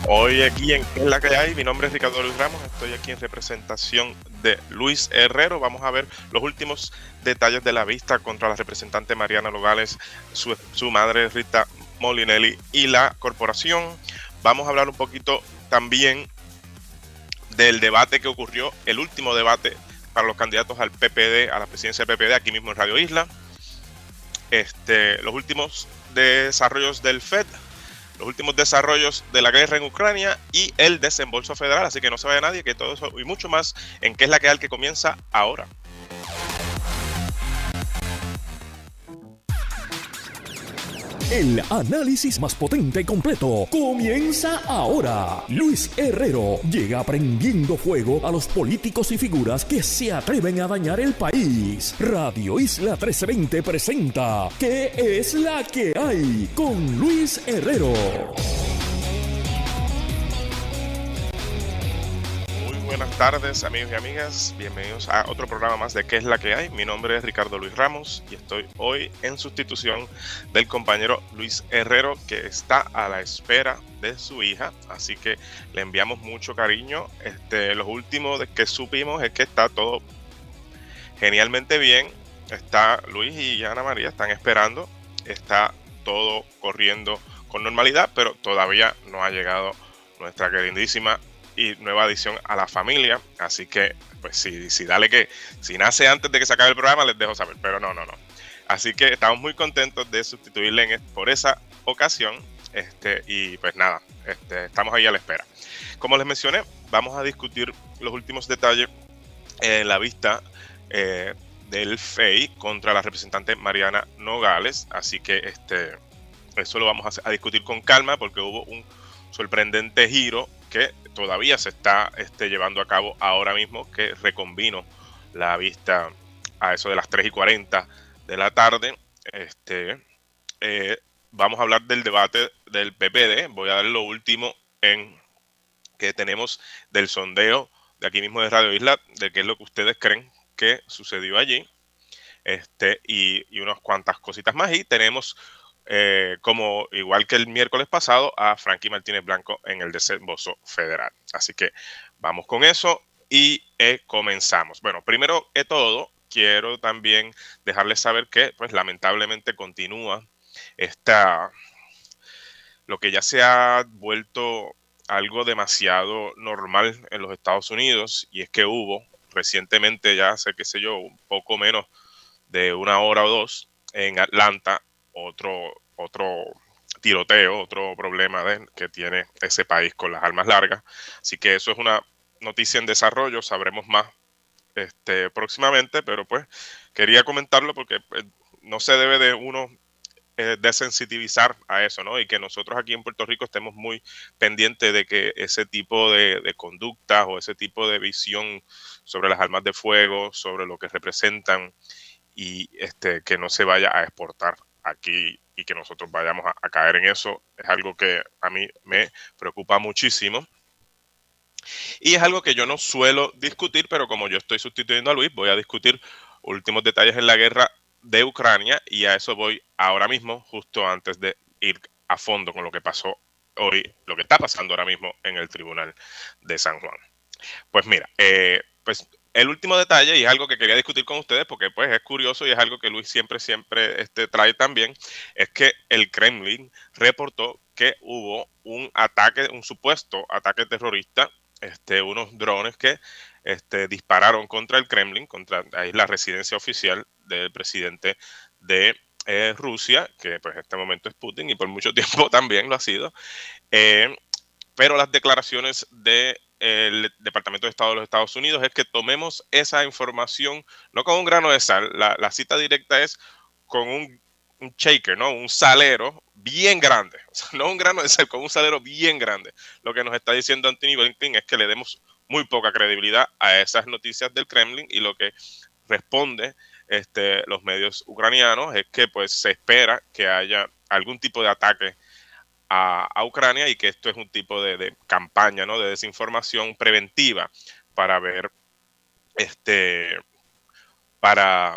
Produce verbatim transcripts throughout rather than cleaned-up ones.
Hoy aquí en ¿Qué es la que hay? Mi nombre es Ricardo Luis Ramos, estoy aquí en representación de Luis Herrero. Vamos a ver los últimos detalles de la vista contra la representante Mariana Nogales, su, su madre Rita Molinelli y la corporación. Vamos a hablar un poquito también del debate que ocurrió, el último debate para los candidatos al P P D, a la presidencia del P P D, aquí mismo en Radio Isla. Este, los últimos desarrollos del F E D, los últimos desarrollos de la guerra en Ucrania y el desembolso federal. Así que no se vaya nadie, que todo eso y mucho más en ¿Qué es la que hay? Que comienza ahora. El análisis más potente y completo comienza ahora. Luis Herrero llega prendiendo fuego a los políticos y figuras que se atreven a dañar el país. Radio Isla trece veinte presenta ¿Qué es la que hay? Con Luis Herrero. Buenas tardes, amigos y amigas. Bienvenidos a otro programa más de ¿Qué es la que hay? Mi nombre es Ricardo Luis Ramos y estoy hoy en sustitución del compañero Luis Herrero, que está a la espera de su hija. Así que le enviamos mucho cariño. Este, lo último de que supimos es que está todo genialmente bien. Está Luis y Ana María, están esperando. Está todo corriendo con normalidad, pero todavía no ha llegado nuestra queridísima y nueva adición a la familia. Así que, pues si, si dale que, si nace antes de que se acabe el programa, les dejo saber, pero no, no, no. Así que estamos muy contentos de sustituirle en, por esa ocasión. Este, y pues nada, este, estamos ahí a la espera. Como les mencioné, vamos a discutir los últimos detalles en la vista eh, del F E I contra la representante Mariana Nogales. Así que este, eso lo vamos a, a discutir con calma, porque hubo un sorprendente giro que todavía se está este, llevando a cabo ahora mismo, que reconvino la vista a eso de las tres y cuarenta de la tarde. Este, eh, vamos a hablar del debate del P P D. Voy a dar lo último en que tenemos del sondeo de aquí mismo de Radio Isla, de qué es lo que ustedes creen que sucedió allí, este, y, y unas cuantas cositas más. Y tenemos Eh, como igual que el miércoles pasado, a Frankie Martínez Blanco en el desembolso federal. Así que vamos con eso y eh, comenzamos. Bueno, primero de todo, quiero también dejarles saber que, pues, lamentablemente continúa esta, lo que ya se ha vuelto algo demasiado normal en los Estados Unidos, y es que hubo recientemente, ya hace, qué sé yo, un poco menos de una hora o dos, en Atlanta, otro, otro tiroteo, otro problema de, que tiene ese país con las armas largas. Así que eso es una noticia en desarrollo, sabremos más este, próximamente, pero pues quería comentarlo porque pues, no se debe de uno eh, desensitivizar a eso, ¿no? Y que nosotros aquí en Puerto Rico estemos muy pendientes de que ese tipo de, de conductas o ese tipo de visión sobre las armas de fuego, sobre lo que representan, y este, que no se vaya a exportar aquí y que nosotros vayamos a, a caer en eso, es algo que a mí me preocupa muchísimo. Y es algo que yo no suelo discutir, pero como yo estoy sustituyendo a Luis, voy a discutir últimos detalles en la guerra de Ucrania, y a eso voy ahora mismo, justo antes de ir a fondo con lo que pasó hoy, lo que está pasando ahora mismo en el Tribunal de San Juan. Pues mira, eh, pues el último detalle, y es algo que quería discutir con ustedes porque pues es curioso y es algo que Luis siempre, siempre este, trae también, es que el Kremlin reportó que hubo un ataque, un supuesto ataque terrorista, este, unos drones que este, dispararon contra el Kremlin, contra ahí la residencia oficial del presidente de eh, Rusia, que pues en este momento es Putin y por mucho tiempo también lo ha sido. Eh, pero las declaraciones de el Departamento de Estado de los Estados Unidos es que tomemos esa información no con un grano de sal. La, la cita directa es con un, un shaker, ¿no? Un salero bien grande. O sea, no un grano de sal, con un salero bien grande. Lo que nos está diciendo Antony Blinken es que le demos muy poca credibilidad a esas noticias del Kremlin, y lo que responde este, los medios ucranianos es que pues se espera que haya algún tipo de ataque A, a Ucrania, y que esto es un tipo de, de campaña, ¿no? De desinformación preventiva para ver, este, para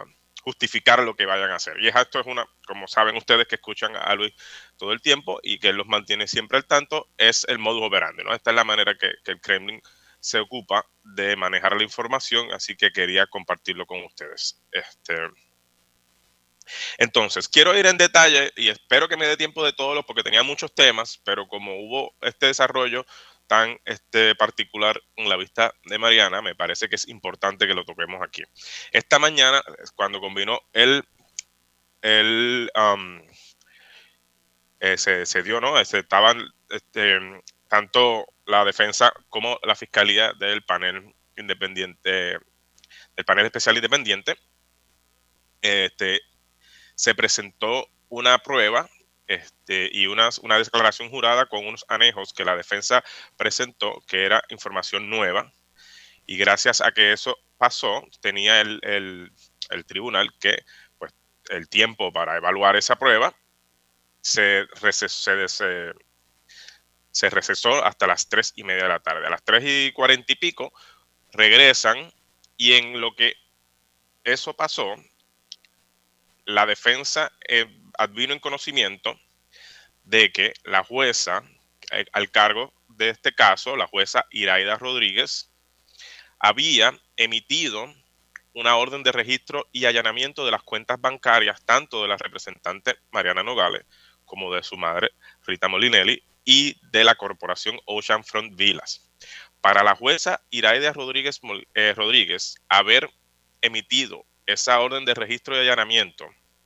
justificar lo que vayan a hacer. Y esto es una, como saben ustedes que escuchan a Luis todo el tiempo y que él los mantiene siempre al tanto, es el modus operandi, ¿no? Esta es la manera que, que el Kremlin se ocupa de manejar la información, así que quería compartirlo con ustedes. Este, entonces, quiero ir en detalle y espero que me dé tiempo de todos, porque tenía muchos temas, pero como hubo este desarrollo tan este, particular en la vista de Mariana, me parece que es importante que lo toquemos aquí. Esta mañana, cuando combinó el, el um, eh, se, se dio, ¿no? Este, estaban este, tanto la defensa como la fiscalía del panel independiente, del panel especial independiente, este, se presentó una prueba este, y una, una declaración jurada con unos anejos que la defensa presentó, que era información nueva, y gracias a que eso pasó, tenía el, el, el tribunal que, pues, el tiempo para evaluar esa prueba se recesó, se, se recesó hasta las tres y media de la tarde. A las tres y cuarenta y pico regresan, y en lo que eso pasó, la defensa eh, advino en conocimiento de que la jueza eh, al cargo de este caso, la jueza Iraida Rodríguez, había emitido una orden de registro y allanamiento de las cuentas bancarias, tanto de la representante Mariana Nogales como de su madre Rita Molinelli y de la corporación Oceanfront Villas. Para la jueza Iraida Rodríguez, eh, Rodríguez haber emitido esa orden de registro y allanamiento,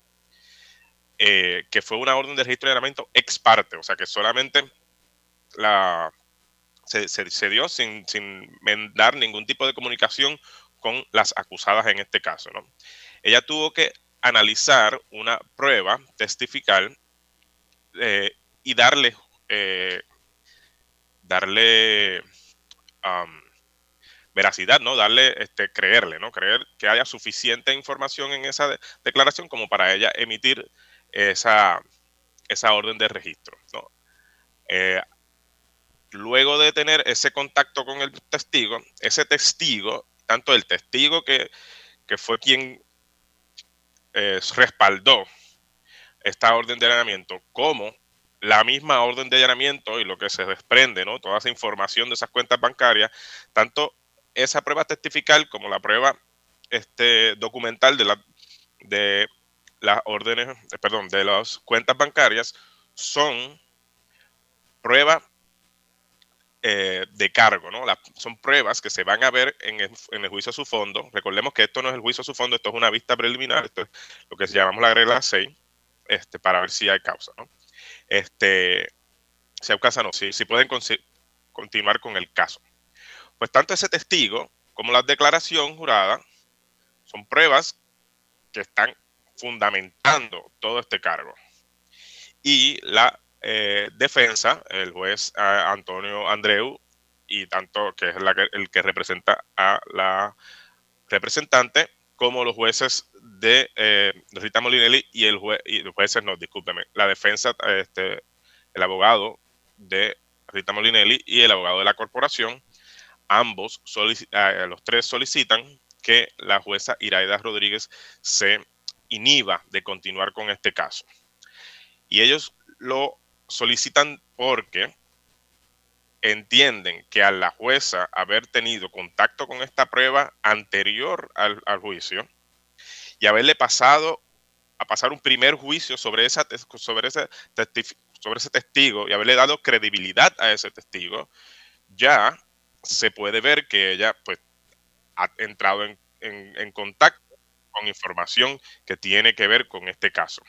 eh, que fue una orden de registro y allanamiento ex parte, o sea que solamente la, se, se, se dio sin, sin dar ningún tipo de comunicación con las acusadas en este caso, ¿no? Ella tuvo que analizar una prueba, testificar eh, y darle, eh, darle um, veracidad, ¿no? Darle, este, creerle, ¿no? Creer que haya suficiente información en esa de declaración como para ella emitir esa, esa orden de registro, ¿no? Eh, luego de tener ese contacto con el testigo, ese testigo, tanto el testigo que, que fue quien eh, respaldó esta orden de allanamiento, como la misma orden de allanamiento y lo que se desprende, ¿no? Toda esa información de esas cuentas bancarias, tanto esa prueba testifical como la prueba este, documental de, la, de las órdenes, eh, perdón, de las cuentas bancarias, son pruebas eh, de cargo, ¿no? La, son pruebas que se van a ver en el, en el juicio a su fondo. Recordemos que esto no es el juicio a su fondo, esto es una vista preliminar, esto es lo que llamamos la regla seis, este, para ver si hay causa, ¿no? Este, si hay causa, no, si, si pueden continuar con el caso. Pues tanto ese testigo como la declaración jurada son pruebas que están fundamentando todo este cargo. Y la eh, defensa, el juez eh, Antonio Andreu, y tanto que es la que, el que representa a la representante, como los jueces de eh, Rita Molinelli y el juez, y los jueces, no, discúlpeme, la defensa, este, el abogado de Rita Molinelli y el abogado de la corporación, ambos, eh, los tres solicitan que la jueza Iraida Rodríguez se inhiba de continuar con este caso. Y ellos lo solicitan porque entienden que a la jueza haber tenido contacto con esta prueba anterior al, al juicio y haberle pasado a pasar un primer juicio sobre, esa, sobre, ese sobre ese testigo y haberle dado credibilidad a ese testigo, ya se puede ver que ella, pues, ha entrado en, en, en contacto con información que tiene que ver con este caso.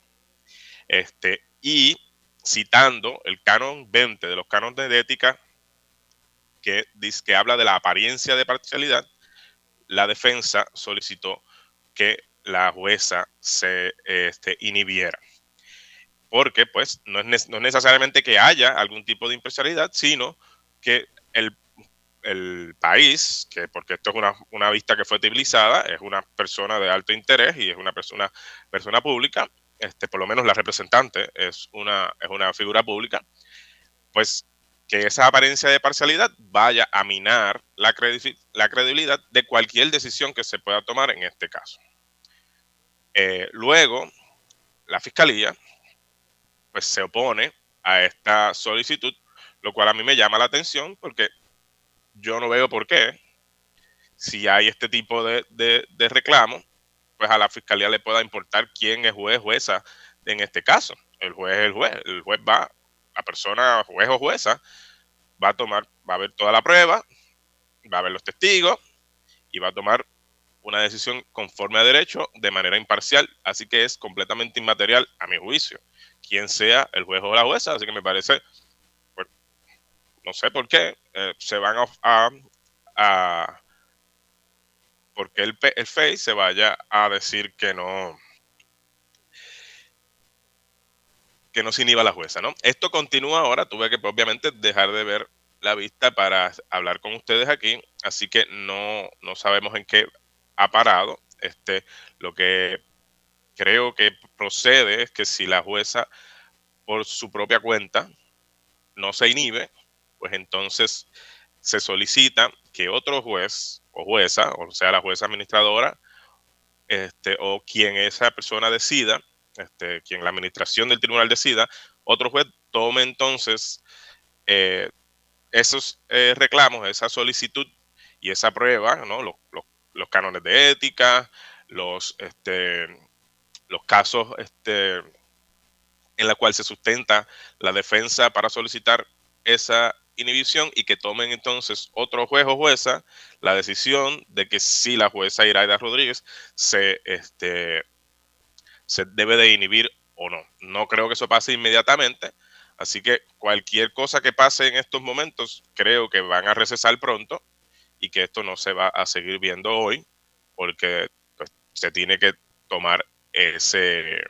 Este, y citando el canon veinte de los cánones de ética, que, dice, que habla de la apariencia de parcialidad, la defensa solicitó que la jueza se este, inhibiera. Porque, pues, no es, no es necesariamente que haya algún tipo de imparcialidad, sino que el, el país, que porque esto es una, una vista que fue utilizada, es una persona de alto interés y es una persona, persona pública, este, por lo menos la representante es una, es una figura pública, pues que esa apariencia de parcialidad vaya a minar la, credi la credibilidad de cualquier decisión que se pueda tomar en este caso. Eh, luego, la fiscalía pues se opone a esta solicitud, lo cual a mí me llama la atención porque yo no veo por qué, si hay este tipo de, de, de reclamo, pues a la fiscalía le pueda importar quién es juez, jueza en este caso. El juez es el juez, el juez va, la persona, juez o jueza, va a tomar, va a ver toda la prueba, va a ver los testigos y va a tomar una decisión conforme a derecho de manera imparcial, así que es completamente inmaterial a mi juicio, quien sea el juez o la jueza, así que me parece, pues, no sé por qué, eh, se van a, a, a porque el, el F E I se vaya a decir que no, que no se inhiba la jueza, ¿no? Esto continúa ahora, tuve que obviamente dejar de ver la vista para hablar con ustedes aquí, así que no, no sabemos en qué ha parado. Este, lo que creo que procede es que si la jueza por su propia cuenta no se inhibe, pues entonces se solicita que otro juez o jueza, o sea, la jueza administradora, este, o quien esa persona decida, este, quien la administración del tribunal decida, otro juez tome entonces eh, esos eh, reclamos, esa solicitud y esa prueba, ¿no? Los, los, los cánones de ética, los, este, los casos este, en la cual se sustenta la defensa para solicitar esa inhibición y que tomen entonces otro juez o jueza la decisión de que si la jueza Iraida Rodríguez se, este, se debe de inhibir o no. No creo que eso pase inmediatamente, así que cualquier cosa que pase en estos momentos creo que van a recesar pronto y que esto no se va a seguir viendo hoy porque pues, se tiene que tomar ese,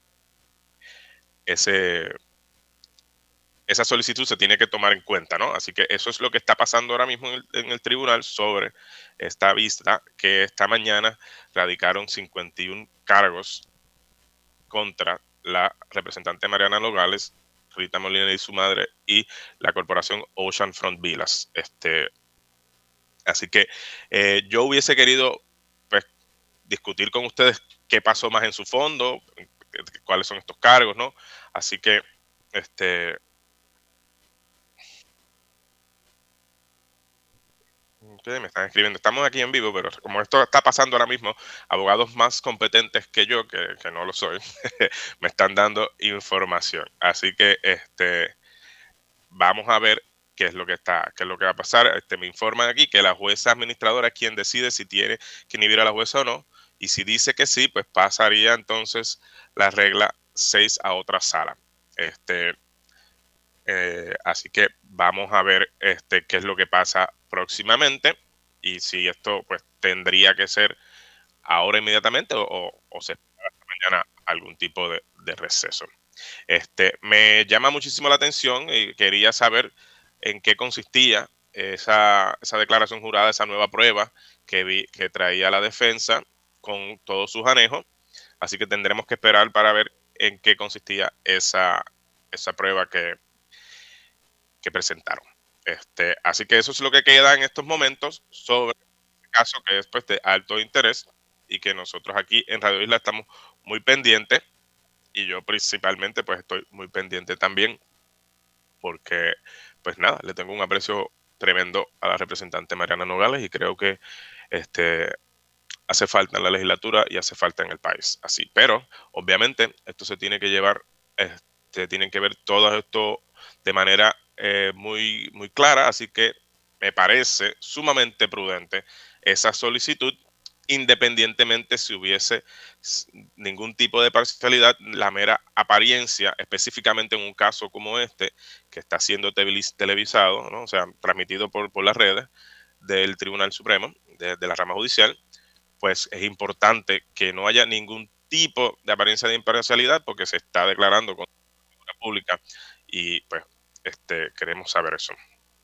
ese, esa solicitud se tiene que tomar en cuenta, ¿no? Así que eso es lo que está pasando ahora mismo en el, en el tribunal sobre esta vista que esta mañana radicaron cincuenta y uno cargos contra la representante Mariana Nogales, Rita Molina y su madre y la corporación Oceanfront Villas. Este, así que eh, yo hubiese querido pues, discutir con ustedes qué pasó más en su fondo, cuáles son estos cargos, ¿no? Así que este Okay, me están escribiendo. Estamos aquí en vivo, pero como esto está pasando ahora mismo, abogados más competentes que yo, que, que no lo soy, me están dando información. Así que este, vamos a ver qué es lo que está, qué es lo que va a pasar. Este, me informan aquí que la jueza administradora es quien decide si tiene que inhibir a la jueza o no. Y si dice que sí, pues pasaría entonces la regla seis a otra sala. Este, eh, así que vamos a ver este, qué es lo que pasa próximamente y si esto pues tendría que ser ahora inmediatamente o, o, o se espera hasta mañana algún tipo de, de receso. Este, me llama muchísimo la atención y quería saber en qué consistía esa, esa declaración jurada, esa nueva prueba que, vi, que traía la defensa con todos sus anejos. Así que tendremos que esperar para ver en qué consistía esa, esa prueba que, que presentaron. Este, así que eso es lo que queda en estos momentos sobre el caso que es pues, de alto interés y que nosotros aquí en Radio Isla estamos muy pendientes y yo principalmente pues estoy muy pendiente también porque pues nada, le tengo un aprecio tremendo a la representante Mariana Nogales y creo que este, hace falta en la legislatura y hace falta en el país. Así, pero obviamente esto se tiene que llevar, este, tienen que ver todo esto de manera eh, muy, muy clara, así que me parece sumamente prudente esa solicitud, independientemente si hubiese ningún tipo de parcialidad, la mera apariencia, específicamente en un caso como este, que está siendo televisado, ¿no? O sea, transmitido por, por las redes del Tribunal Supremo, de, de la rama judicial, pues es importante que no haya ningún tipo de apariencia de imparcialidad porque se está declarando con la pública y pues este, queremos saber eso.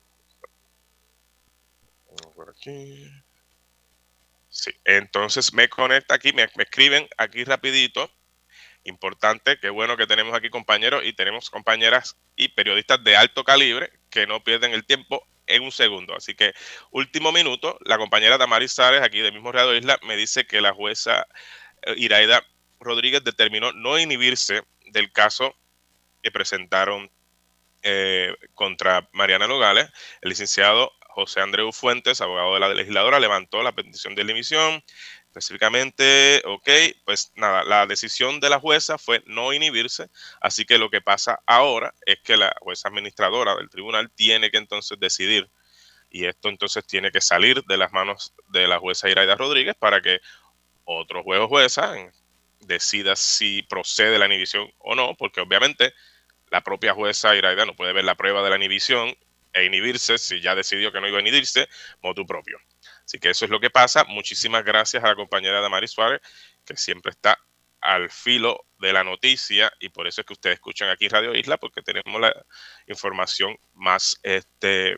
Por aquí. Sí, entonces me conecta aquí, me, me escriben aquí rapidito. Importante, qué bueno que tenemos aquí compañeros y tenemos compañeras y periodistas de alto calibre que no pierden el tiempo en un segundo. Así que, último minuto, la compañera Damaris Sárez, aquí del mismo Radio Isla, me dice que la jueza Iraida Rodríguez determinó no inhibirse del caso que presentaron eh, contra Mariana Nogales. El licenciado José Andreu Fuentes, abogado de la legisladora, levantó la petición de inhibición. Específicamente, ok, pues nada, la decisión de la jueza fue no inhibirse, así que lo que pasa ahora es que la jueza administradora del tribunal tiene que entonces decidir, y esto entonces tiene que salir de las manos de la jueza Iraida Rodríguez para que otro juez o jueza decida si procede la inhibición o no, porque obviamente la propia jueza Iraida no puede ver la prueba de la inhibición e inhibirse si ya decidió que no iba a inhibirse, motu propio. Así que eso es lo que pasa. Muchísimas gracias a la compañera Damaris Suárez, que siempre está al filo de la noticia, y por eso es que ustedes escuchan aquí Radio Isla, porque tenemos la información más este,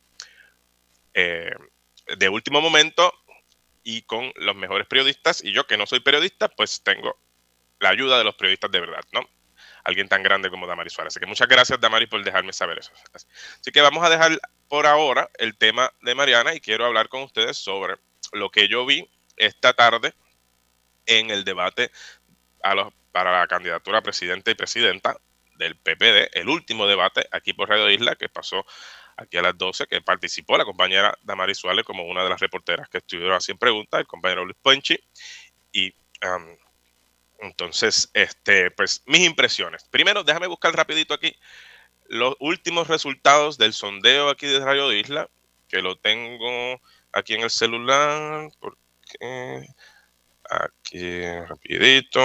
eh, de último momento y con los mejores periodistas. Y yo, que no soy periodista, pues tengo la ayuda de los periodistas de verdad, ¿no? Alguien tan grande como Damaris Suárez. Así que muchas gracias, Damaris, por dejarme saber eso. Así que vamos a dejar por ahora el tema de Mariana y quiero hablar con ustedes sobre lo que yo vi esta tarde en el debate a los, para la candidatura a presidente y presidenta del P P D, el último debate aquí por Radio Isla, que pasó aquí a las doce, que participó la compañera Damaris Suárez como una de las reporteras que estuvieron así en preguntas, el compañero Luis Ponchi, y um, entonces, este, pues mis impresiones. Primero, déjame buscar rapidito aquí los últimos resultados del sondeo aquí de Radio Isla, que lo tengo aquí en el celular, porque aquí rapidito,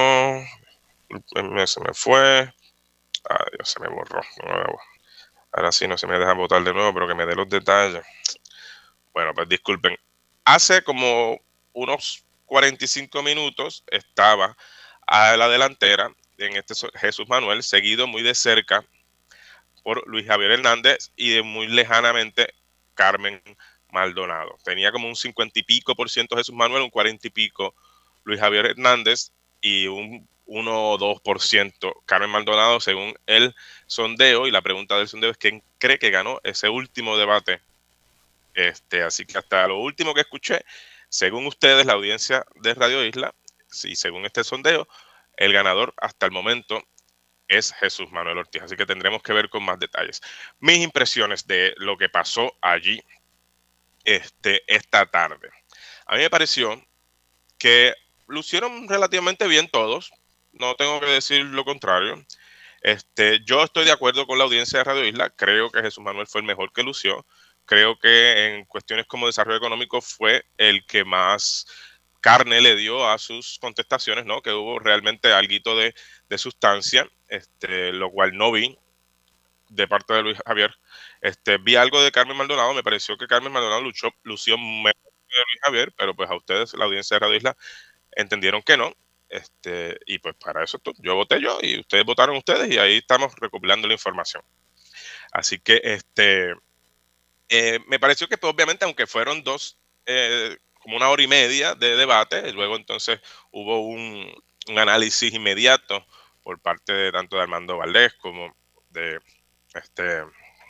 se me fue, ah, Dios, se me borró, ahora sí no se me deja votar de nuevo, pero que me dé los detalles. Bueno, pues disculpen, hace como unos cuarenta y cinco minutos estaba a la delantera en este Jesús Manuel, seguido muy de cerca por Luis Javier Hernández y de muy lejanamente Carmen Maldonado. Tenía como un cincuenta y pico por ciento Jesús Manuel, un cuarenta y pico Luis Javier Hernández y un uno o dos por ciento Carmen Maldonado, según el sondeo. Y la pregunta del sondeo es quién cree que ganó ese último debate. Este, así que hasta lo último que escuché, según ustedes, la audiencia de Radio Isla, sí, según este sondeo, el ganador hasta el momento es Jesús Manuel Ortiz. Así que tendremos que ver con más detalles. Mis impresiones de lo que pasó allí este, esta tarde. A mí me pareció que lucieron relativamente bien todos. No tengo que decir lo contrario. Este, yo estoy de acuerdo con la audiencia de Radio Isla. Creo que Jesús Manuel fue el mejor que lució. Creo que en cuestiones como desarrollo económico fue el que más carne le dio a sus contestaciones, ¿no? Que hubo realmente algo de, de sustancia, este, lo cual no vi de parte de Luis Javier. Este, vi algo de Carmen Maldonado, me pareció que Carmen Maldonado luchó, lució mejor que Luis Javier, pero pues a ustedes, la audiencia de Radio Isla, entendieron que no. Este, y pues para eso yo voté yo y ustedes votaron ustedes, y ahí estamos recopilando la información. Así que este eh, me pareció que pues, obviamente, aunque fueron dos eh, como una hora y media de debate, luego entonces hubo un, un análisis inmediato por parte de tanto de Armando Valdés como de este,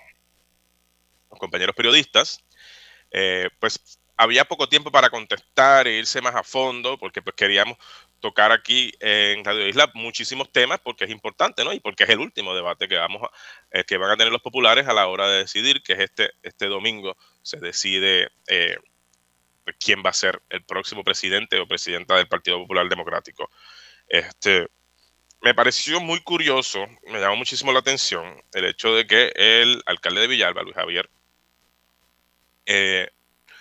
los compañeros periodistas. Eh, pues había poco tiempo para contestar e irse más a fondo, porque pues queríamos tocar aquí en Radio Isla muchísimos temas, porque es importante, ¿no? Y porque es el último debate que vamos a, eh, que van a tener los populares a la hora de decidir, que es este, este domingo se decide eh, quién va a ser el próximo presidente o presidenta del Partido Popular Democrático. Este, me pareció muy curioso, me llamó muchísimo la atención el hecho de que el alcalde de Villalba, Luis Javier, eh,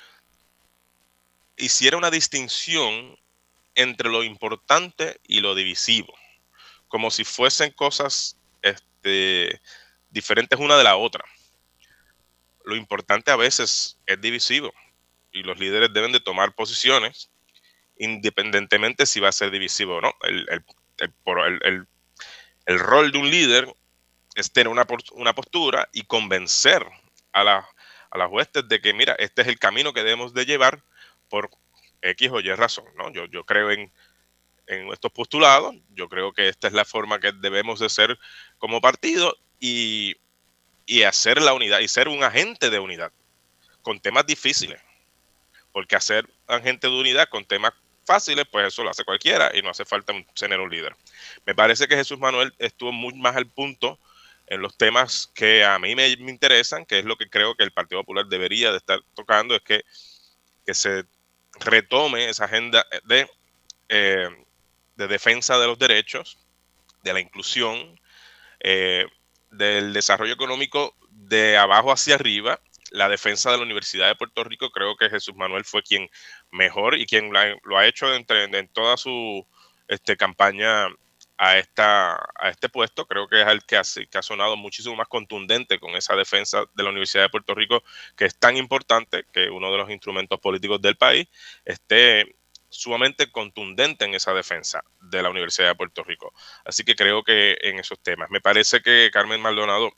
hiciera una distinción entre lo importante y lo divisivo, como si fuesen cosas este, diferentes una de la otra. Lo importante a veces es divisivo y los líderes deben de tomar posiciones independientemente si va a ser divisivo o no. El, el, el, el, el rol de un líder es tener una, una postura y convencer a, la, a las huestes de que, mira, este es el camino que debemos de llevar por X o Y razón, ¿no? Yo, yo creo en, en estos postulados, yo creo que esta es la forma que debemos de ser como partido y, y hacer la unidad y ser un agente de unidad con temas difíciles, porque hacer agente de unidad con temas fáciles, pues eso lo hace cualquiera y no hace falta un, tener un líder. Me parece que Jesús Manuel estuvo muy más al punto en los temas que a mí me, me interesan, que es lo que creo que el Partido Popular debería de estar tocando, es que, que se retome esa agenda de, eh, de defensa de los derechos, de la inclusión, eh, del desarrollo económico de abajo hacia arriba, la defensa de la Universidad de Puerto Rico. Creo que Jesús Manuel fue quien mejor y quien la, lo ha hecho entre, en toda su este, campaña a, esta, a este puesto. Creo que es el que ha, que ha sonado muchísimo más contundente con esa defensa de la Universidad de Puerto Rico, que es tan importante que uno de los instrumentos políticos del país esté sumamente contundente en esa defensa de la Universidad de Puerto Rico. Así que creo que en esos temas. Me parece que Carmen Maldonado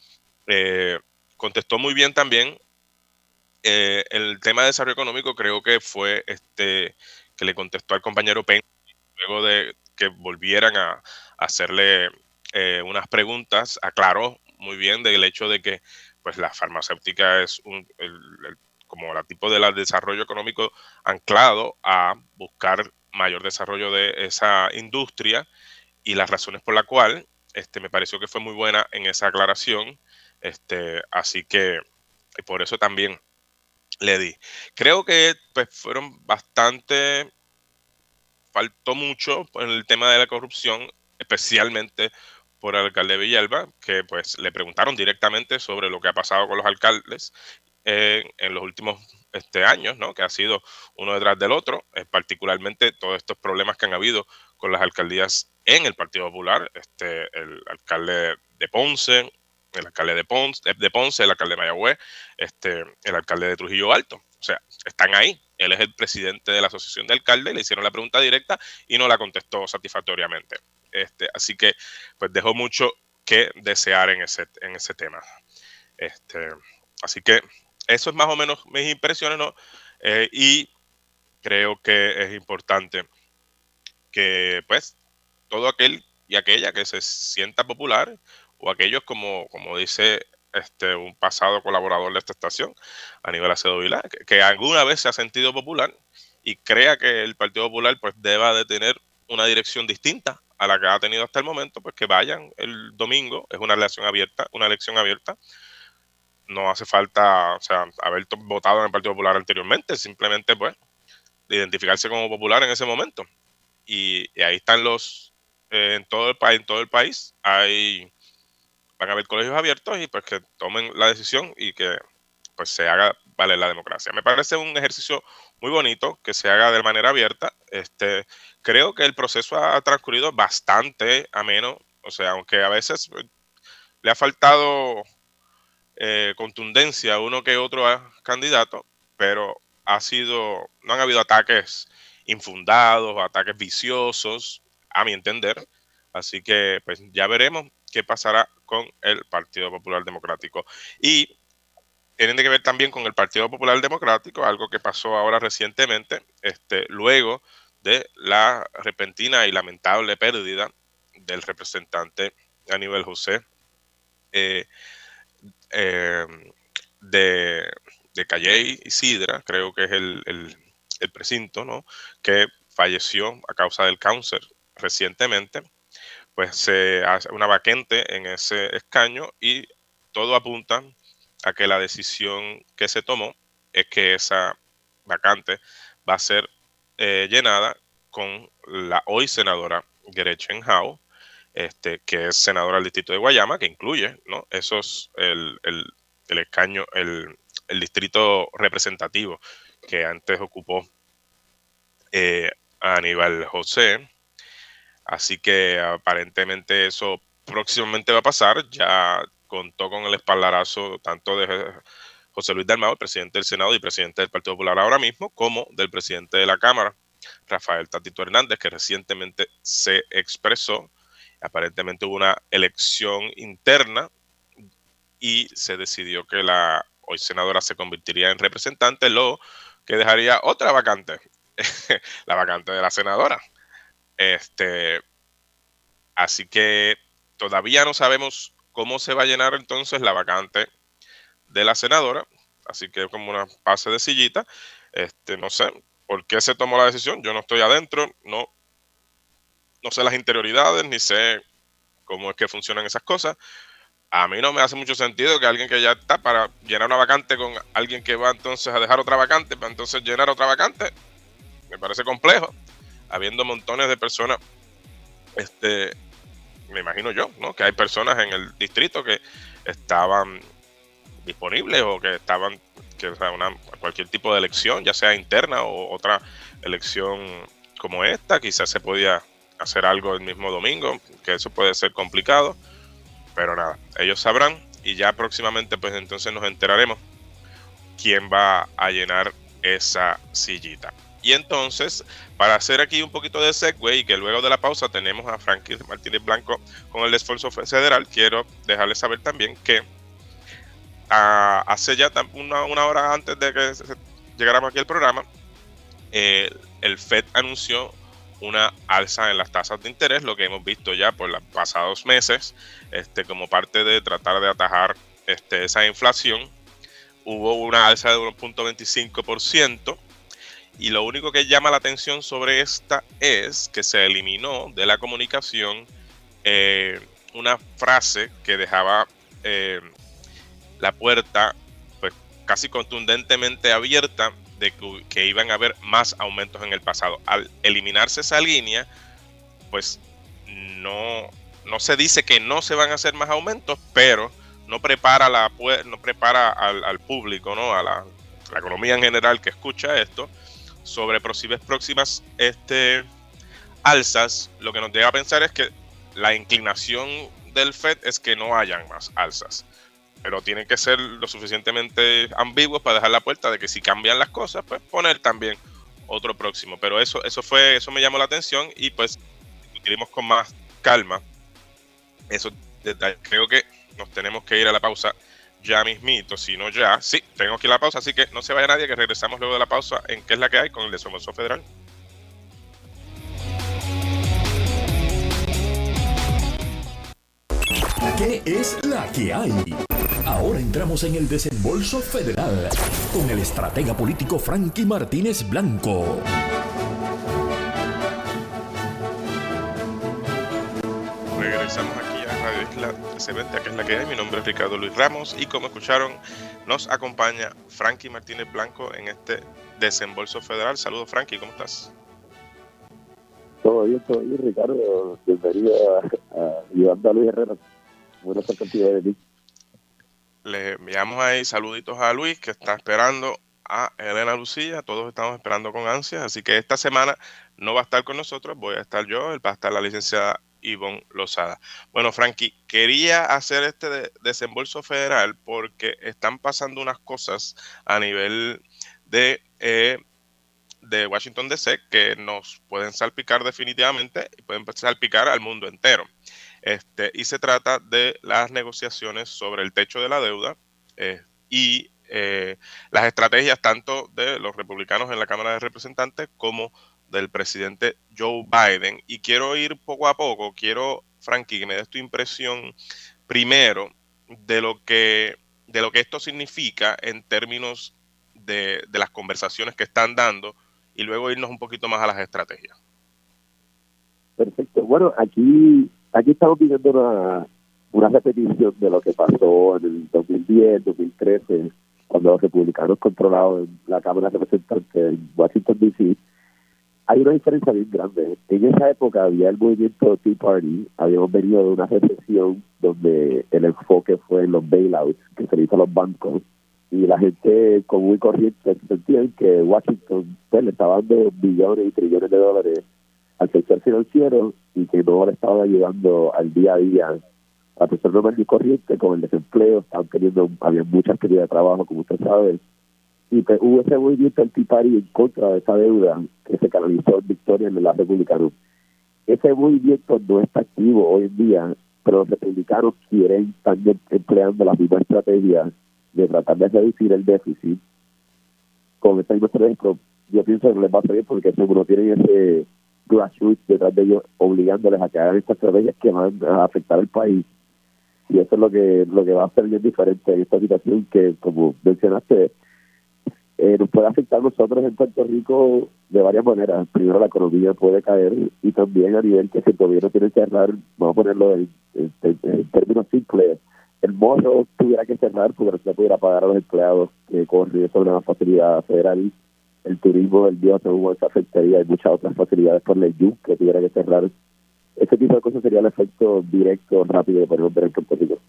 eh, contestó muy bien también. Eh, el tema de desarrollo económico creo que fue este que le contestó al compañero Penn luego de que volvieran a, a hacerle eh, unas preguntas. Aclaró muy bien del hecho de que pues la farmacéutica es un, el, el, como la tipo de la desarrollo económico anclado a buscar mayor desarrollo de esa industria, y las razones por la cual este, me pareció que fue muy buena en esa aclaración. Este, así que por eso también le di. Creo que pues fueron bastante, faltó mucho en el tema de la corrupción, especialmente por el alcalde de Villalba, que pues le preguntaron directamente sobre lo que ha pasado con los alcaldes eh, en los últimos este, años, ¿no? Que ha sido uno detrás del otro, eh, particularmente todos estos problemas que han habido con las alcaldías en el Partido Popular, este, el alcalde de Ponce, el alcalde de Ponce, de Ponce, el alcalde de Mayagüez, este, el alcalde de Trujillo Alto. O sea, están ahí. Él es el presidente de la Asociación de Alcaldes, le hicieron la pregunta directa y no la contestó satisfactoriamente. Este, así que pues dejó mucho que desear en ese, en ese tema. Este, así que eso es más o menos mis impresiones, ¿no? Eh, y creo que es importante que pues todo aquel y aquella que se sienta popular, o aquellos como, como dice este, un pasado colaborador de esta estación, Aníbal Acedo Vilá, que, que alguna vez se ha sentido popular y crea que el Partido Popular pues deba de tener una dirección distinta a la que ha tenido hasta el momento, pues que vayan el domingo. Es una elección abierta, una elección abierta. No hace falta, o sea, haber votado en el Partido Popular anteriormente, simplemente pues identificarse como popular en ese momento. Y, y ahí están los, eh, en todo el país, en todo el país hay, van a haber colegios abiertos, y pues que tomen la decisión y que pues se haga valer la democracia. Me parece un ejercicio muy bonito que se haga de manera abierta. Este, creo que el proceso ha transcurrido bastante ameno, o sea, aunque a veces le ha faltado eh, contundencia a uno que otro candidato, pero ha sido, no han habido ataques infundados, ataques viciosos, a mi entender. Así que pues ya veremos qué pasará con el Partido Popular Democrático. Y tienen que ver también con el Partido Popular Democrático, algo que pasó ahora recientemente, este, luego de la repentina y lamentable pérdida del representante Aníbal José eh, eh, de, de Calley y Sidra, creo que es el, el, el precinto, ¿no? Que falleció a causa del cáncer recientemente. Pues se hace una vacante en ese escaño y todo apunta a que la decisión que se tomó es que esa vacante va a ser eh, llenada con la hoy senadora Gretchen Howe, este, que es senadora del distrito de Guayama, que incluye, ¿no? Esos, el, el, el escaño, el, el distrito representativo que antes ocupó eh, Aníbal José. Así que aparentemente eso próximamente va a pasar. Ya contó con el espaldarazo tanto de José Luis Dalmau, el presidente del Senado y presidente del Partido Popular ahora mismo, como del presidente de la Cámara, Rafael Tatito Hernández, que recientemente se expresó. Aparentemente hubo una elección interna y se decidió que la hoy senadora se convertiría en representante, lo que dejaría otra vacante, la vacante de la senadora. Este, así que todavía no sabemos cómo se va a llenar entonces la vacante de la senadora, así que como una pase de sillita, este, no sé, por qué se tomó la decisión. Yo no estoy adentro, no, no sé las interioridades, ni sé cómo es que funcionan esas cosas. A mí no me hace mucho sentido que alguien que ya está para llenar una vacante con alguien que va entonces a dejar otra vacante, para entonces llenar otra vacante, me parece complejo, habiendo montones de personas, este, me imagino yo, ¿no? Que hay personas en el distrito que estaban disponibles o que estaban, que o sea, una, cualquier tipo de elección, ya sea interna o otra elección como esta, quizás se podía hacer algo el mismo domingo, que eso puede ser complicado. Pero nada, ellos sabrán y ya próximamente pues entonces nos enteraremos quién va a llenar esa sillita. Y entonces, para hacer aquí un poquito de segue y que luego de la pausa tenemos a Frankie Martínez Blanco con el esfuerzo federal, quiero dejarles saber también que a, hace ya una, una hora antes de que llegáramos aquí al programa, eh, el F E D anunció una alza en las tasas de interés, lo que hemos visto ya por los pasados meses, este, como parte de tratar de atajar este, esa inflación. Hubo una alza de uno punto veinticinco por ciento y lo único que llama la atención sobre esta es que se eliminó de la comunicación eh, una frase que dejaba eh, la puerta pues casi contundentemente abierta de que, que iban a haber más aumentos en el pasado. Al eliminarse esa línea, pues no, no se dice que no se van a hacer más aumentos, pero no prepara la no prepara al, al público, ¿no? A la, la economía en general que escucha esto sobre posibles próximas este, alzas. Lo que nos llega a pensar es que la inclinación del F E D es que no hayan más alzas, pero tienen que ser lo suficientemente ambiguos para dejar la puerta de que si cambian las cosas, pues poner también otro próximo. Pero eso, eso fue, eso me llamó la atención y pues discutiremos con más calma esos detalles. Creo que nos tenemos que ir a la pausa ya mismito, si no ya, sí, tenemos que ir a la pausa, así que no se vaya nadie, que regresamos luego de la pausa en qué es la que hay con el Desembolso Federal. ¿Qué es la que hay? Ahora entramos en el Desembolso Federal con el estratega político Frankie Martínez Blanco. Regresamos aquí a Radio Isla trescientos veinte, que es la que hay. Mi nombre es Ricardo Luis Ramos y como escucharon, nos acompaña Frankie Martínez Blanco en este Desembolso Federal. Saludos, Frankie, ¿cómo estás? Todo bien, todo bien, Ricardo. Bienvenido a, a ayudando a Luis Herrera. Buenas tardes de ti. Le enviamos ahí saluditos a Luis, que está esperando a Elena Lucía. Todos estamos esperando con ansias, así que esta semana no va a estar con nosotros, voy a estar yo, va a estar la licenciada Ivonne Lozada. Bueno, Frankie, quería hacer este de, desembolso federal porque están pasando unas cosas a nivel de, eh, de Washington D C que nos pueden salpicar definitivamente y pueden salpicar al mundo entero. Este, y se trata de las negociaciones sobre el techo de la deuda eh, y eh, las estrategias tanto de los republicanos en la Cámara de Representantes como del presidente Joe Biden. Y quiero ir poco a poco, quiero, Frankie, que me des tu impresión primero de lo que, de lo que esto significa en términos de, de las conversaciones que están dando y luego irnos un poquito más a las estrategias. Perfecto. Bueno, aquí aquí estamos viviendo una, una repetición de lo que pasó en el dos mil diez, dos mil trece, cuando los republicanos controlaban la Cámara de Representantes en Washington, D C. Hay una diferencia bien grande. En esa época había el movimiento Tea Party, habíamos venido de una recesión donde el enfoque fue en los bailouts que se le hizo a los bancos, y la gente común y corriente sentía que Washington pues, le estaba dando billones y trillones de dólares al sector financiero y que no le estaban ayudando al día a día a la persona normal y corriente con el desempleo. Estaban teniendo, había muchas pérdidas de trabajo, como usted sabe, y pues, hubo ese movimiento del Tea Party en contra de esa deuda que se canalizó en victoria en el lado republicano. Ese movimiento no está activo hoy en día, pero los republicanos quieren estar empleando las mismas estrategias de tratar de reducir el déficit con esta misma estrategia. Yo pienso que les va a salir porque no tienen ese grassroots detrás de ellos obligándoles a que hagan estas estrategias que van a afectar al país, y eso es lo que lo que va a ser bien diferente en esta situación que, como mencionaste, eh, nos puede afectar a nosotros en Puerto Rico de varias maneras. Primero, la economía puede caer, y también a nivel que si el gobierno tiene que cerrar, vamos a ponerlo en, en, en, en términos simples, el morro tuviera que cerrar porque no se pudiera pagar a los empleados que corren sobre una facilidad federal. El turismo del día según se afectaría, hay muchas otras facilidades por ley que tuviera que cerrar. Ese tipo de cosas sería el efecto directo, rápido, de poder ver en Puerto Rico.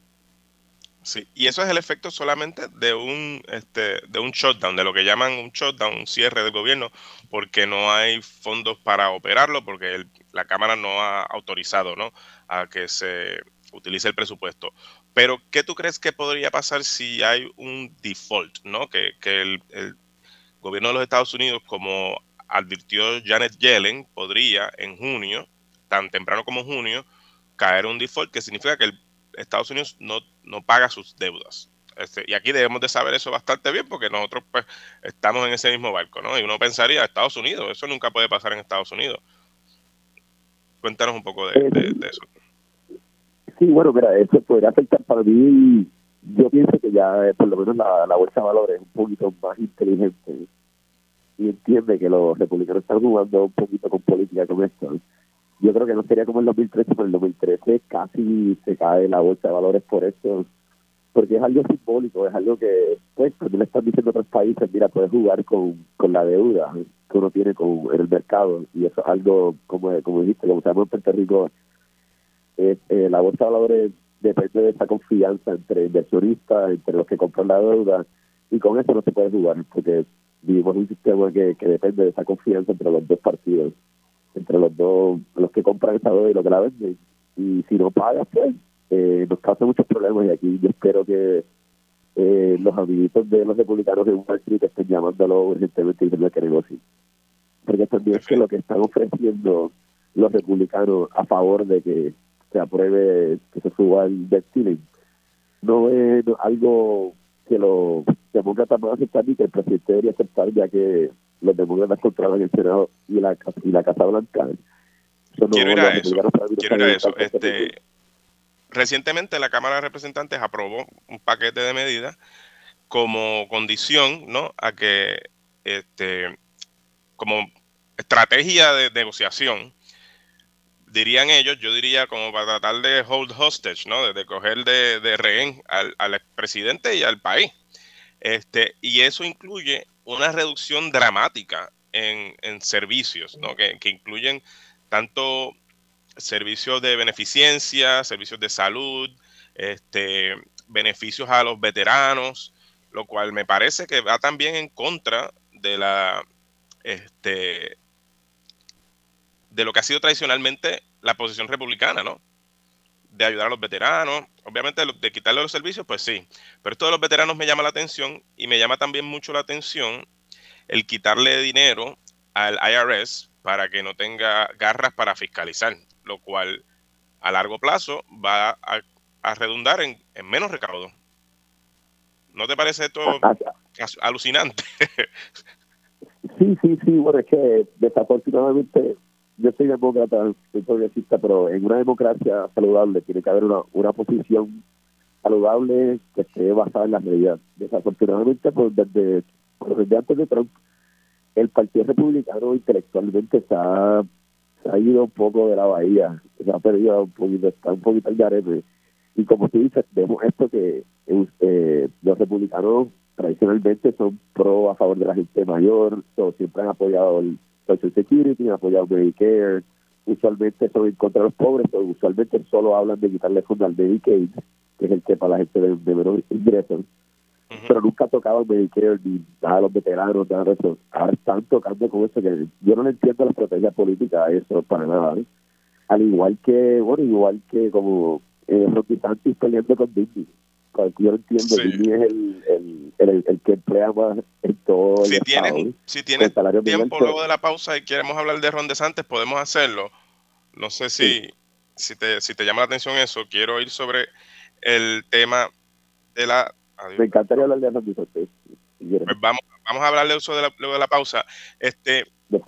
Sí, y eso es el efecto solamente de un este de un shutdown, de lo que llaman un shutdown, un cierre del gobierno, porque no hay fondos para operarlo, porque el, la Cámara no ha autorizado, ¿no?, a que se utilice el presupuesto. Pero, ¿qué tú crees que podría pasar si hay un default, ¿no? Que, que el, el gobierno de los Estados Unidos, como advirtió Janet Yellen, podría en junio, tan temprano como junio, caer un default, que significa que el Estados Unidos no, no paga sus deudas. Este, y aquí debemos de saber eso bastante bien, porque nosotros pues estamos en ese mismo barco, ¿no? Y uno pensaría, Estados Unidos, eso nunca puede pasar en Estados Unidos. Cuéntanos un poco de, de, de eso. Sí, bueno, mira, eso podría afectar para mí. Yo pienso que ya eh, por lo menos la, la bolsa de valores es un poquito más inteligente y entiende que los republicanos están jugando un poquito con política con esto. Yo creo que no sería como en el dos mil trece, pero en el dos mil trece casi se cae la bolsa de valores por eso, porque es algo simbólico, es algo que, pues, cuando le están diciendo a otros países, mira, puedes jugar con, con la deuda que uno tiene con, en el mercado, y eso es algo, como, como dijiste, como sabemos en Puerto Rico, es, eh, la bolsa de valores depende de esa confianza entre inversionistas, entre los que compran la deuda, y con eso no se puede jugar, porque vivimos en un sistema que, que depende de esa confianza entre los dos partidos, entre los dos, los que compran esa deuda y los que la venden. Y si no pagas, pues, eh, nos causa muchos problemas. Y aquí yo espero que eh, los amiguitos de los republicanos de Wall Street estén llamándolo urgentemente y diciendo que negocie. Porque también es que lo que están ofreciendo los republicanos a favor de que se apruebe, que se suba el debt ceiling, no es no, algo que los demócratas van a aceptar ni que el presidente debería aceptar, ya que los demócratas controlan el Senado y la, y la Casa Blanca. Eso no, quiero ir a eso, quiero ir a eso. Este, recientemente la Cámara de Representantes aprobó un paquete de medidas como condición, ¿no?, a que, este, como estrategia de negociación, dirían ellos, yo diría como para tratar de hold hostage, ¿no?, de, de coger de, de rehén al, al expresidente y al país. Este, y eso incluye una reducción dramática en, en servicios, ¿no?, que, que incluyen tanto servicios de beneficencia, servicios de salud, este, beneficios a los veteranos, lo cual me parece que va también en contra de la este de lo que ha sido tradicionalmente la posición republicana, ¿no?, de ayudar a los veteranos. Obviamente de quitarle los servicios, pues sí, pero esto de los veteranos me llama la atención, y me llama también mucho la atención el quitarle dinero al I R S para que no tenga garras para fiscalizar, lo cual a largo plazo va a, a redundar en, en menos recaudo. ¿No te parece esto alucinante? Sí, sí, sí, bueno, es que desafortunadamente yo soy demócrata, soy progresista, pero en una democracia saludable tiene que haber una, una posición saludable que esté basada en la realidad. Desafortunadamente, pues desde, pues desde antes de Trump, el Partido Republicano intelectualmente se ha, se ha ido un poco de la bahía, se ha perdido un poquito, está un poquito al garete. Y como tú dices, vemos esto que eh, los republicanos tradicionalmente son pro a favor de la gente mayor, so, siempre han apoyado el Social Security, han apoyado Medicare, usualmente son en contra de los pobres, pero usualmente solo hablan de quitarle fondo al Medicaid, que es el que para la gente de, de menos ingresos, uh-huh. Pero nunca tocaban Medicare ni nada de los veteranos, nada de eso. Ahora están tocando con eso, que yo no le entiendo la estrategia política a eso para nada, ¿eh? Al igual que, bueno, igual que como eh, Rocky Santis peleando con Disney. Yo lo entiendo, sí. Disney es el, el, el, el que emplea más en todo si el tienes, estado. Si tienes tiempo luego de la pausa y queremos hablar de Ron DeSantis, podemos hacerlo. No sé si, sí. si, te, si te llama la atención eso. Quiero ir sobre el tema de la... Adiós. Me encantaría hablar de Ron DeSantis. Si pues vamos, vamos a hablar de eso de la, luego de la pausa. Este,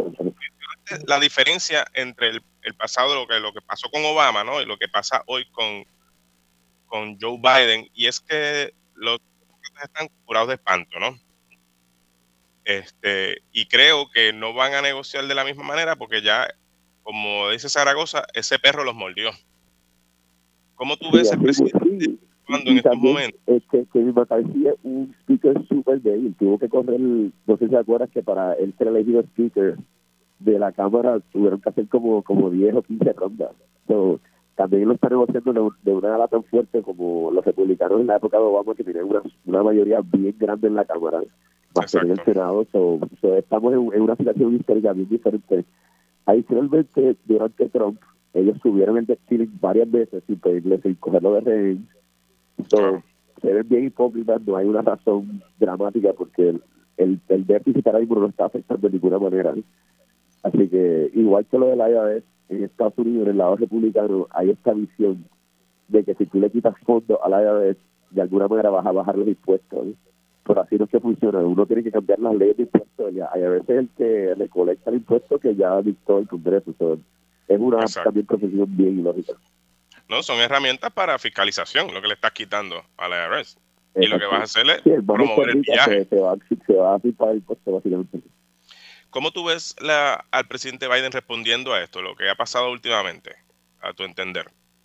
la diferencia entre el, el pasado, lo que, lo que pasó con Obama, ¿no?, y lo que pasa hoy con, con Joe Biden, y es que los están curados de espanto, ¿no? Este, y creo que no van a negociar de la misma manera porque ya, como dice Zaragoza, ese perro los mordió. ¿Cómo tú Sí, ves el así, presidente sí. actuando Y, en y estos también momentos? es que Kevin McCarthy es un speaker súper débil. Tuvo que correr, no sé si te acuerdas que para él ser elegido speaker de la Cámara tuvieron que hacer como, como diez o quince rondas. So, también lo está negociando de, de una ala tan fuerte como los republicanos en la época de Obama, que tenían una, una mayoría bien grande en la Cámara, más que en el Exacto. Senado. So, so estamos en, en una situación histórica bien diferente. Adicionalmente, durante Trump, ellos subieron el debt ceiling varias veces sin pedirle, sin cogerlo de rehén. So, Claro. se ven bien hipócritas, no hay una razón dramática porque el, el, el déficit ahora mismo no lo está afectando de ninguna manera. Así que, igual que lo del I R S, en Estados Unidos, en el lado republicano, hay esta visión de que si tú le quitas fondos al I R S, de alguna manera vas a bajar los impuestos. ¿no? Pero así no es que funciona. Uno tiene que cambiar las leyes de impuestos. El I R S es el que recolecta el impuesto que ya dictó el Congreso. So, es una Exacto. también profesión bien ilógica. No, son herramientas para fiscalización, lo que le estás quitando a la I R S. Y lo que vas a Exacto. hacer es Sí, el más promover el rica viaje. se, se, va, se va a flipar el impuesto, básicamente. ¿Cómo tú ves la, al presidente Biden respondiendo a esto, lo que ha pasado últimamente, a tu entender?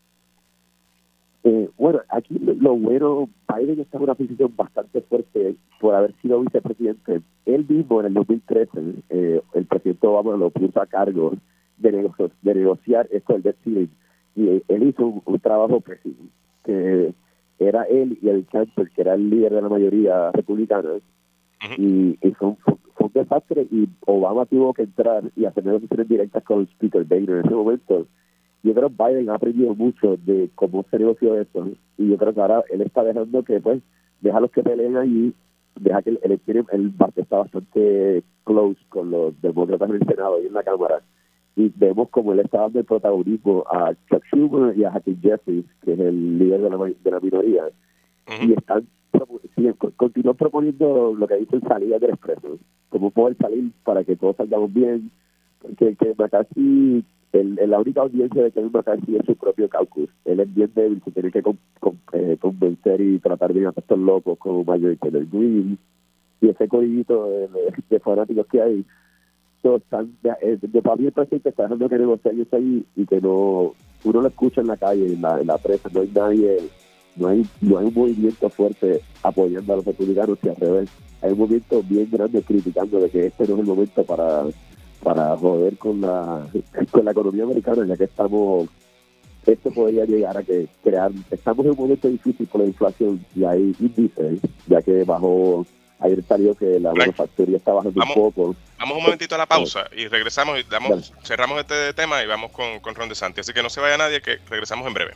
Eh, bueno, aquí lo, lo bueno, Biden está en una posición bastante fuerte por haber sido vicepresidente. Él mismo en el dos mil trece, eh, el presidente Obama lo puso a cargo de, negocio, de negociar esto del debt ceiling. Y eh, él hizo un, un trabajo pésimo, que era él y el Campbell, que era el líder de la mayoría republicana, Uh-huh. y, y fue, un, fue un desastre. Y Obama tuvo que entrar y hacer negociaciones directas con el Speaker Boehner en ese momento. Yo creo que Biden ha aprendido mucho de cómo se negoció eso, y yo creo que ahora él está dejando que, pues, deja a los que peleen allí, deja que él, él tiene, él está bastante close con los demócratas en el Senado y en la Cámara, y vemos como él está dando el protagonismo a Chuck Schumer y a Hakeem Jeffries, que es el líder de la, de la minoría, Uh-huh. y están siguen, continúan proponiendo lo que dicen salidas del expreso, cómo poder salir para que todos salgamos bien, porque que McCarthy, el, el, la única audiencia de Kevin McCarthy es su propio caucus. Él es bien débil, se tiene que con, con, eh, convencer y tratar bien a estos locos como Marjorie Taylor Greene y ese codillito de, de, de fanáticos que hay. So, están, de, de para mí el presidente está dejando que negociar eso ahí y que no, uno lo escucha en la calle, en la, en la prensa, no hay nadie, no hay, no hay un movimiento fuerte apoyando a los republicanos y al revés. Hay un movimiento bien grande criticando de que este no es el momento para para joder con la con la economía americana, ya que estamos, esto podría llegar a que crear, estamos en un momento difícil por la inflación y hay índices, ya que bajó, ayer salió que la Frank, manufacturía está bajando vamos, un poco. vamos un momentito a la pausa y regresamos y damos, cerramos este tema y vamos con, con Ron DeSantis. Así que no se vaya nadie, que regresamos en breve.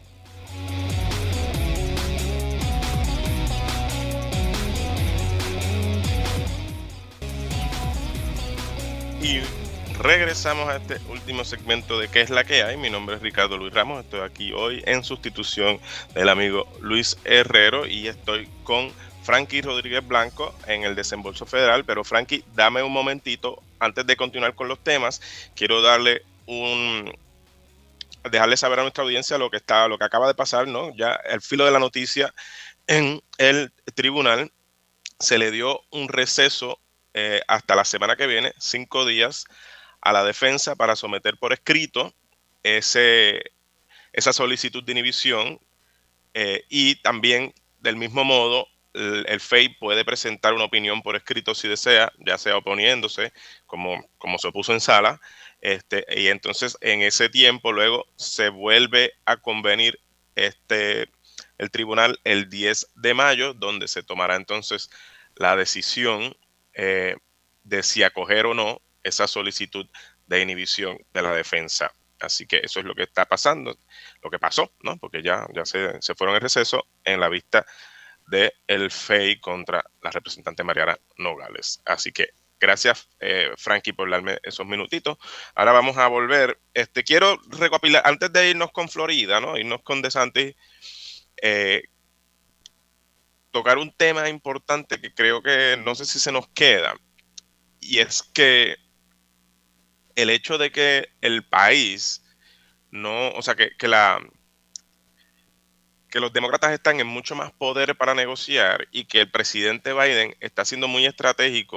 Y regresamos a este último segmento de ¿Qué es la que hay? Mi nombre es Ricardo Luis Ramos, estoy aquí hoy en sustitución del amigo Luis Herrero y estoy con Frankie Rodríguez Blanco en el Desembolso Federal. Pero Frankie, dame un momentito, antes de continuar con los temas, quiero darle un... dejarle saber a nuestra audiencia lo que está, lo que acaba de pasar, ¿no? Ya al filo de la noticia, en el tribunal se le dio un receso eh, hasta la semana que viene, cinco días, a la defensa para someter por escrito ese, esa solicitud de inhibición, eh, y también del mismo modo el, el F E I puede presentar una opinión por escrito si desea, ya sea oponiéndose como, como se opuso en sala, este, y entonces en ese tiempo luego se vuelve a convenir este, el tribunal el diez de mayo, donde se tomará entonces la decisión eh, de si acoger o no esa solicitud de inhibición de la defensa. Así que eso es lo que está pasando, lo que pasó, ¿no? Porque ya, ya se, se fueron en receso en la vista del F E I contra la representante Mariana Nogales. Así que gracias, eh, Frankie, por darme esos minutitos. Ahora vamos a volver. Este, quiero recopilar, antes de irnos con Florida, ¿no? Irnos con DeSantis, eh, tocar un tema importante que creo que no sé si se nos queda, y es que el hecho de que el país no, o sea, que, que la que los demócratas están en mucho más poder para negociar y que el presidente Biden está siendo muy estratégico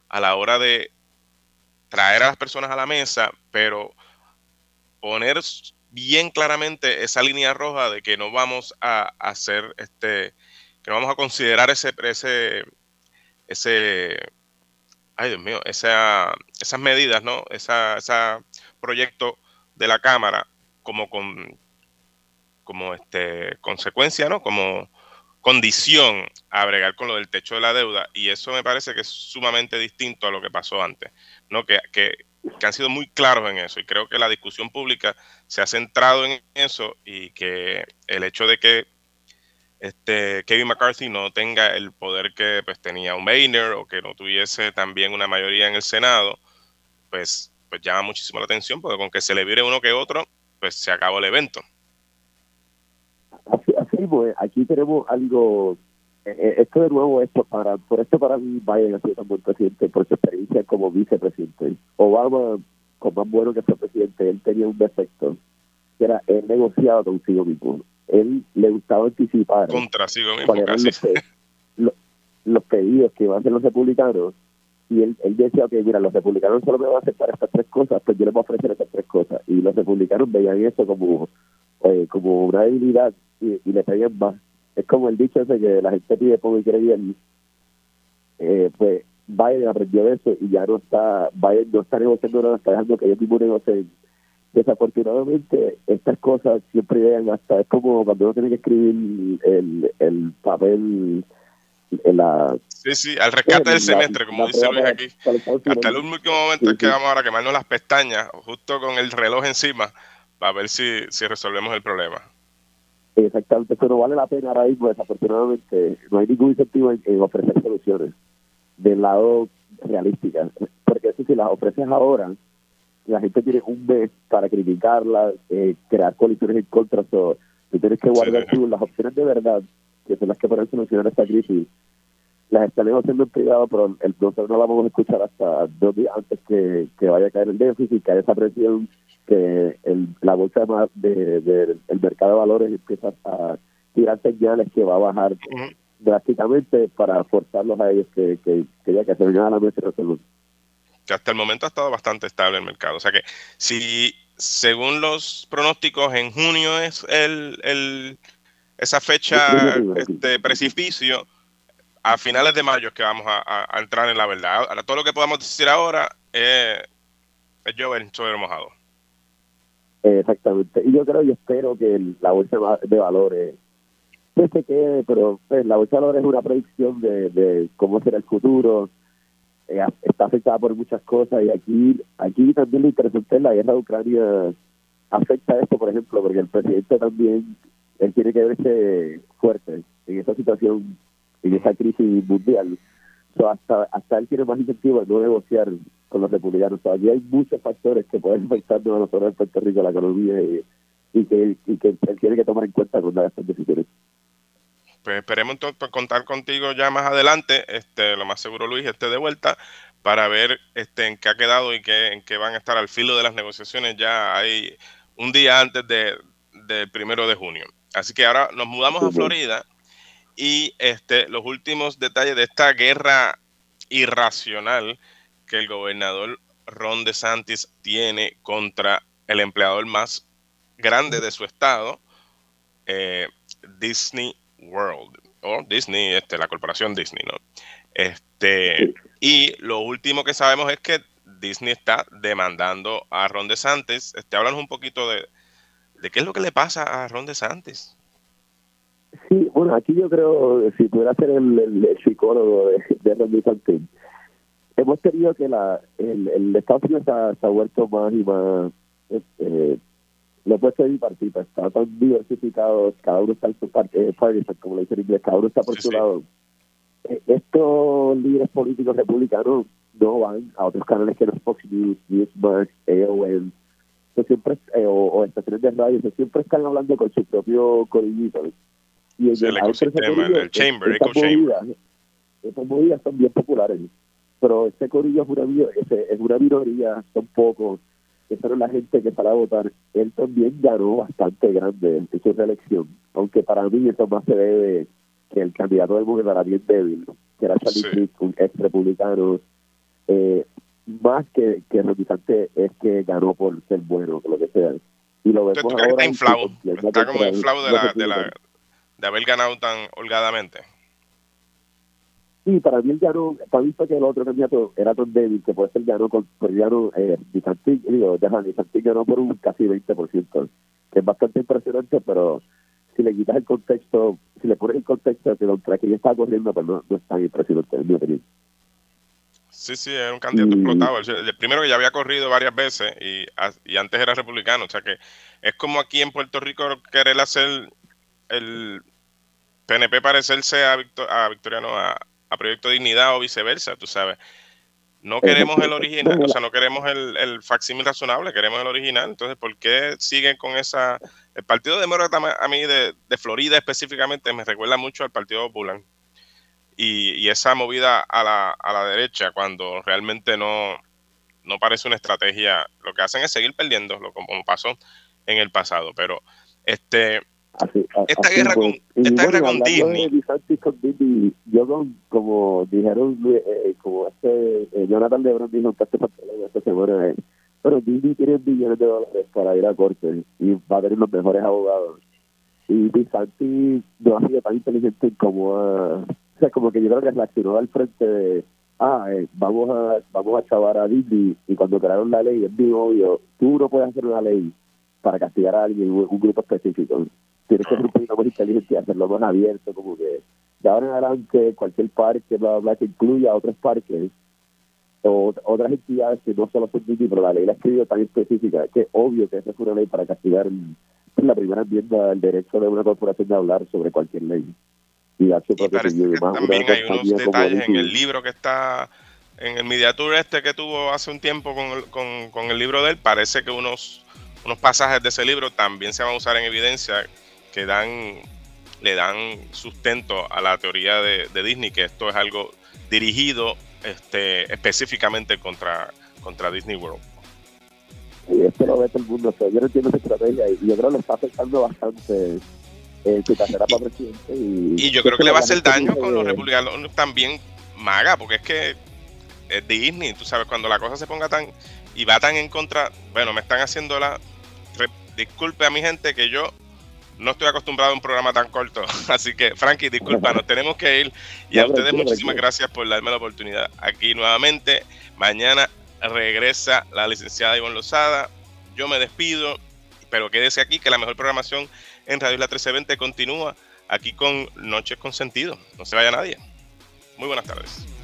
a la hora de traer a las personas a la mesa, pero poner bien claramente esa línea roja de que no vamos a hacer, este, que no vamos a considerar ese, ese, ese, ay Dios mío, esa, esas medidas, ¿no? Esa, esa proyecto de la Cámara como con, como este, consecuencia, ¿no? Como condición a bregar con lo del techo de la deuda, y eso me parece que es sumamente distinto a lo que pasó antes, ¿no? Que, que, que han sido muy claros en eso, y creo que la discusión pública se ha centrado en eso, y que el hecho de que este Kevin McCarthy no tenga el poder que pues tenía un Boehner, o que no tuviese también una mayoría en el Senado, pues, pues llama muchísimo la atención, porque con que se le vire uno que otro, pues se acabó el evento. Así, así pues, aquí tenemos algo, eh, esto de nuevo, esto para, por esto para mí Biden ha sido tan buen presidente, por su experiencia como vicepresidente. Obama, con más bueno que fue presidente, él tenía un defecto, que era, él negociaba consigo mismo. Él le gustaba anticipar Contra sí mismo, cuáles eran los, los, los pedidos que iban a hacer los republicanos, y él, él decía, ok, mira, los republicanos solo me van a aceptar estas tres cosas, pues yo les voy a ofrecer estas tres cosas. Y los republicanos veían eso como, eh, como una debilidad, y, y le pedían más. Es como el dicho ese que la gente pide poco y quiere bien. Eh, pues Biden aprendió de eso y ya no está, Biden no está negociando nada, está dejando que ellos mismos negocien. Desafortunadamente, estas cosas siempre llegan hasta, es como cuando uno tiene que escribir el, el papel en la... Sí, sí, al rescate del la, semestre, como la dice Luis para, aquí. para el Hasta el último momento sí, es que sí. vamos ahora a quemarnos las pestañas, justo con el reloj encima, para ver si, si resolvemos el problema. Exactamente, eso no vale la pena ahora mismo, desafortunadamente. No hay ningún incentivo en, en ofrecer soluciones del lado realística, porque eso si las ofreces ahora, la gente tiene un mes para criticarlas, eh, crear coaliciones en contra, so, tú tienes que guardar Sí. tú las opciones de verdad, que son las que pueden solucionar esta crisis. Las están negociando en privado, pero el, nosotros no la vamos a escuchar hasta dos días antes que, que vaya a caer el déficit, que haya esa presión, que el, la bolsa de, de, de, el mercado de valores empieza a tirar señales que va a bajar uh-huh. drásticamente para forzarlos a ellos que, que, que ya que se vengan a la mesa y resuelvan. Que hasta el momento ha estado bastante estable el mercado. O sea que si según los pronósticos en junio es el, el esa fecha, este precipicio, a finales de mayo es que vamos a, a, a entrar en la verdad. Ahora, todo lo que podamos decir ahora es, es llover sobre mojado. Exactamente. Y yo creo y espero que el, la bolsa de valores pues se quede, pero pues, la bolsa de valores es una predicción de, de cómo será el futuro. Eh, está afectada por muchas cosas, y aquí aquí también lo interesante es la guerra de Ucrania afecta a esto, por ejemplo, porque el presidente también él tiene que verse fuerte en esa situación, en esa crisis mundial. So, hasta hasta él tiene más incentivo de no negociar con los republicanos. So, aquí hay muchos factores que pueden afectarnos a nosotros en Puerto Rico, la economía, y, y, que, y que él tiene que tomar en cuenta con estas decisiones. Pues esperemos entonces contar contigo ya más adelante, este, lo más seguro Luis esté de vuelta para ver este en qué ha quedado y qué, en qué van a estar al filo de las negociaciones. Ya hay un día antes de, del primero de junio. Así que ahora nos mudamos a Florida y este los últimos detalles de esta guerra irracional que el gobernador Ron DeSantis tiene contra el empleador más grande de su estado, eh, Disney World o Disney, este, la corporación Disney, ¿no? Este, y lo último que sabemos es que Disney está demandando a Ron DeSantis. Este, háblanos un poquito de, de qué es lo que le pasa a Ron DeSantis. Sí, bueno, aquí yo creo, si pudiera ser el, el, el psicólogo de, de Ron DeSantis, hemos tenido que la el, el Estados Unidos se ha, se ha vuelto más y más este, lo puede ser bipartita, está tan diversificado, cada uno está en su parte, partisan, como le dicen en inglés, cada uno está por sí, su sí. lado. Eh, estos líderes políticos republicanos no van a otros canales que no es Fox News, Newsmax, A O L, siempre, eh, o, o estaciones de radio, siempre están hablando con su propio corillito. Y sí, el ecosistema, el chamber, estas eco movidas, chamber. Estas movidas son bien populares, pero este corillo es una, es una minoría, son pocos. Esa era la gente que para votar. Él también ganó bastante grande en su reelección, aunque para mí eso más se debe que el candidato del mundo era bien débil, que era Charlie Crist, sí. un ex republicano. eh, más que, que Ron DeSantis es que ganó por ser bueno, lo que sea. Y lo vemos ahora. Está inflado, está como inflado de, la, de, la, de haber ganado tan holgadamente. Sí, para mí él ganó, para mí fue que el otro candidato era tan débil que por eso él ganó, con, por ganó, eh, DeSantis, digo, DeSantis ganó por un casi veinte por ciento, que es bastante impresionante, pero si le quitas el contexto, si le pones el contexto de contra que ella estaba corriendo, pues no, no es tan impresionante, en mi opinión. Sí, sí, era un candidato y... explotado. El, el primero que ya había corrido varias veces y, y antes era republicano, o sea que es como aquí en Puerto Rico querer hacer el P N P parecerse a, Victor, a Victoriano, a a Proyecto Dignidad o viceversa, tú sabes. No queremos el original, o sea, no queremos el, el facsímil razonable, queremos el original. Entonces, ¿por qué siguen con esa...? El Partido Demócrata a mí de, de Florida específicamente me recuerda mucho al Partido Popular. Y, y esa movida a la, a la derecha cuando realmente no, no parece una estrategia. Lo que hacen es seguir perdiendo, lo como pasó en el pasado. Pero este... Así, esta así guerra pues. con y esta bueno, guerra con Disney, de con Disney yo con, como dijeron eh, como este eh, Jonathan Lebron dijo que este esta semana eh, pero Disney tiene billones de dólares para ir a corte y va a tener los mejores abogados y DeSantis no ha sido tan inteligente como a, o sea como que yo creo que reaccionó al frente de ah eh, vamos a vamos a chavar a Disney y cuando crearon la ley es bien obvio tú no puedes hacer una ley para castigar a alguien un, un grupo específico. Tienes que ser un poquito más inteligente y hacerlo más abierto, como que de ahora en adelante cualquier parque, bla, bla, bla, que incluya otros parques o otras entidades que no solo son Disney, pero la ley la ha escrito tan específica que es obvio que esa es una ley para castigar en la primera enmienda el derecho de una corporación de hablar sobre cualquier ley. Y, dar su y parece que más también hay unos detalles en el libro que está, en el Media Tour este que tuvo hace un tiempo con el, con, con el libro de él, parece que unos, unos pasajes de ese libro también se van a usar en evidencia que dan, le dan sustento a la teoría de, de Disney, que esto es algo dirigido este, específicamente contra, contra Disney World. Y esto lo ve todo el mundo, o sea, yo no entiendo esa estrategia y yo creo que le está afectando bastante en su carrera para presidente. Y, y yo creo que le va a hacer daño con los republicanos también, maga, porque es que es Disney, tú sabes, cuando la cosa se ponga tan y va tan en contra, bueno, me están haciendo la... Disculpe a mi gente que yo no estoy acostumbrado a un programa tan corto, así que Frankie, disculpa, nos tenemos que ir y a ustedes muchísimas gracias por darme la oportunidad aquí nuevamente. Mañana regresa la licenciada Ivonne Lozada, yo me despido, pero quédese aquí que la mejor programación en Radio Isla trece veinte continúa aquí con Noches con Sentido, no se vaya nadie. Muy buenas tardes.